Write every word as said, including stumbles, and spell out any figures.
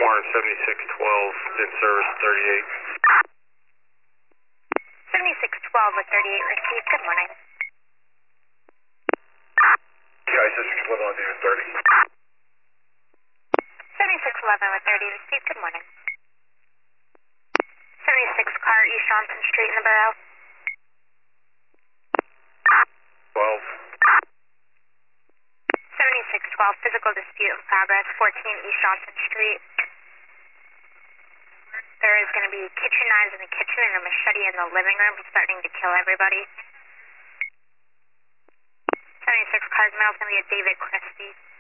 Warren seventy-six twelve, in service thirty-eight. seventy-six twelve with thirty-eight received. Good morning. Guys, District eleven on David thirty. seventy-six eleven with thirty received. Good morning. seventy-six car, East Johnson Street in the Borough. twelve. seventy-six twelve, physical dispute in progress, fourteen East Johnson Street. There is going to be kitchen knives in the kitchen and a machete in the living room. He's starting to kill everybody. seventy-six cars, mail's going to be a David Christie.